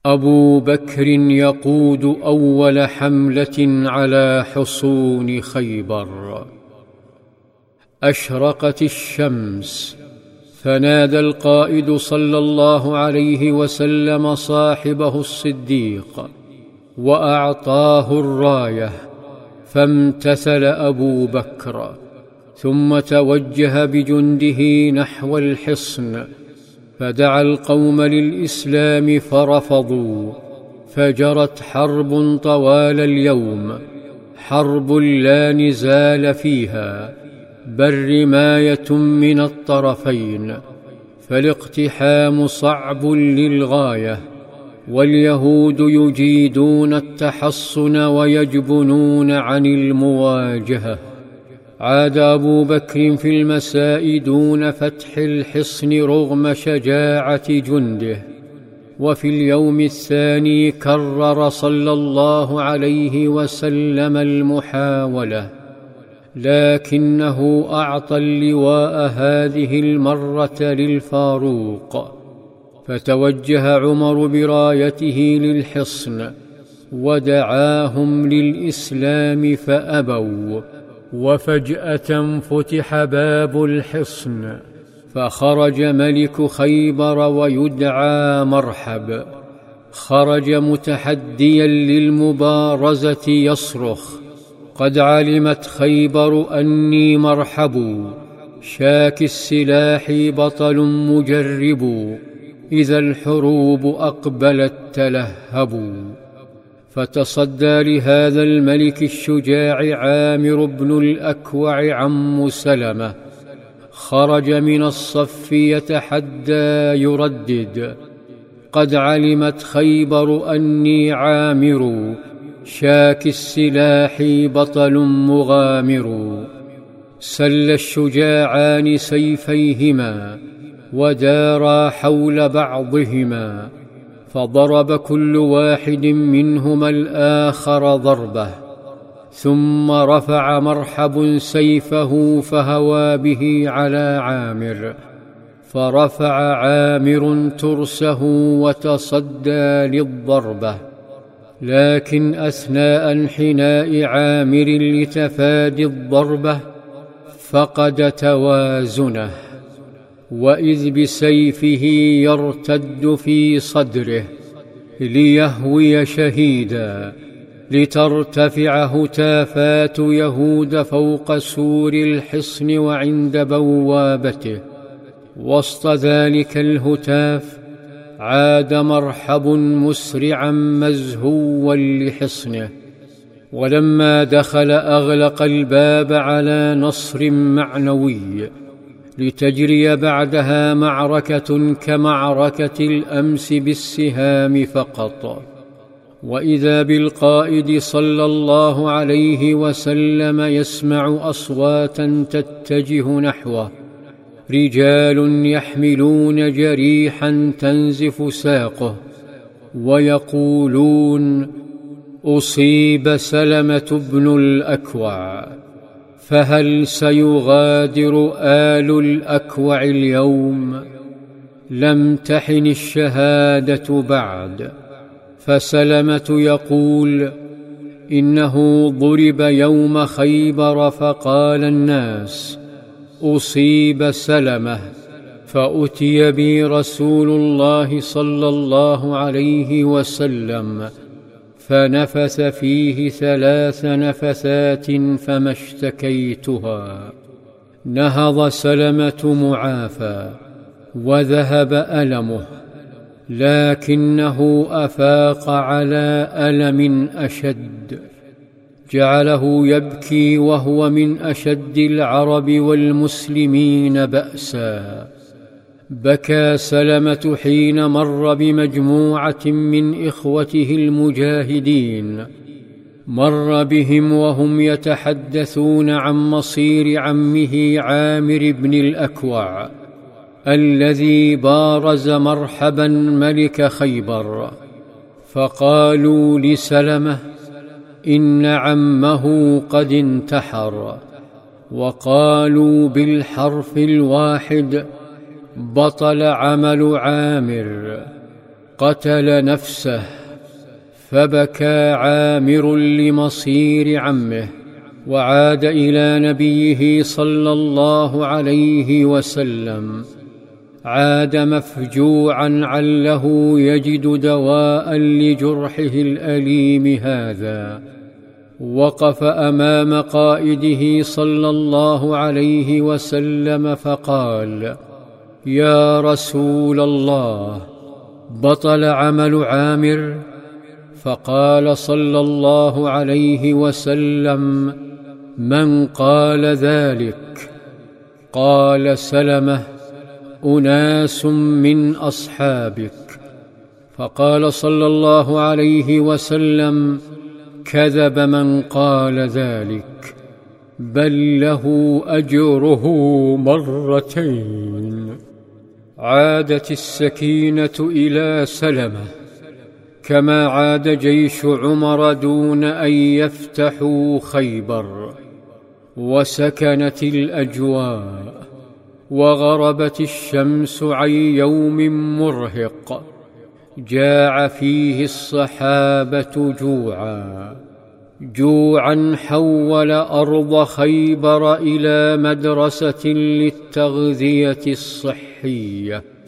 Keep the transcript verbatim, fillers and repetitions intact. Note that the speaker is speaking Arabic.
أبو بكر يقود أول حملة على حصون خيبر. أشرقت الشمس، فنادى القائد صلى الله عليه وسلم صاحبه الصديق وأعطاه الراية، فامتثل أبو بكر، ثم توجه بجنده نحو الحصن، فدعا القوم للإسلام فرفضوا، فجرت حرب طوال اليوم، حرب لا نزال فيها، بل رماية من الطرفين، فالاقتحام صعب للغاية، واليهود يجيدون التحصن ويجبنون عن المواجهة. عاد أبو بكر في المساء دون فتح الحصن رغم شجاعة جنده، وفي اليوم الثاني كرر صلى الله عليه وسلم المحاولة، لكنه أعطى اللواء هذه المرة للفاروق، فتوجه عمر برايته للحصن ودعاهم للإسلام فأبوا، وفجأة فتح باب الحصن، فخرج ملك خيبر ويدعى مرحب، خرج متحديا للمبارزة يصرخ: قد علمت خيبر أني مرحب، شاك السلاح بطل مجرب، إذا الحروب أقبلت تلهبوا. فتصدى لهذا الملك الشجاع عامر بن الأكوع عم سلمة، خرج من الصف يتحدى يردد: قد علمت خيبر أني عامر، شاك السلاح بطل مغامر. سل الشجاعان سيفيهما ودارا حول بعضهما، فضرب كل واحد منهما الآخر ضربة، ثم رفع مرحب سيفه فهوى به على عامر، فرفع عامر ترسه وتصدى للضربة، لكن أثناء انحناء عامر لتفادي الضربة فقد توازنه، وإذ بسيفه يرتد في صدره ليهوي شهيدا، لترتفع هتافات يهود فوق سور الحصن وعند بوابته. وسط ذلك الهتاف عاد مرحب مسرعا مزهوا لحصنه، ولما دخل أغلق الباب على نصر معنوي، لتجري بعدها معركة كمعركة الأمس بالسهام فقط. وإذا بالقائد صلى الله عليه وسلم يسمع أصواتا تتجه نحوه، رجال يحملون جريحا تنزف ساقه، ويقولون: أصيب سلمة بن الأكوع، فهل سيغادر آل الأكوع اليوم؟ لم تحن الشهادة بعد. فسلمة يقول: إنه ضرب يوم خيبر، فقال الناس: أصيب سلمة، فأتي بي رسول الله صلى الله عليه وسلم، فنفث فيه ثلاث نفثات فما اشتكيتها. نهض سلمة معافى وذهب ألمه، لكنه أفاق على ألم أشد جعله يبكي، وهو من أشد العرب والمسلمين بأسا. بكى سلمة حين مر بمجموعة من إخوته المجاهدين، مر بهم وهم يتحدثون عن مصير عمه عامر بن الأكوع الذي بارز مرحبا ملك خيبر، فقالوا لسلمة: إن عمه قد انتحر. وقالوا بالحرف الواحد: بطل عمل عامر. قتل نفسه، فبكى عامر لمصير عمه، وعاد إلى نبيه صلى الله عليه وسلم. عاد مفجوعا عله يجد دواء لجرحه الأليم هذا. وقف أمام قائده صلى الله عليه وسلم فقال: يا رسول الله، بطل عمل عامر؟ فقال صلى الله عليه وسلم: من قال ذلك؟ قال سلمة: أناس من أصحابك. فقال صلى الله عليه وسلم: كذب من قال ذلك، بل له أجره مرتين. عادت السكينة إلى سلمة، كما عاد جيش عمر دون أن يفتحوا خيبر. وسكنت الأجواء، وغربت الشمس عن يوم مرهق جاع فيه الصحابة جوعا، جوعا حول أرض خيبر إلى مدرسة للتغذية الصحية.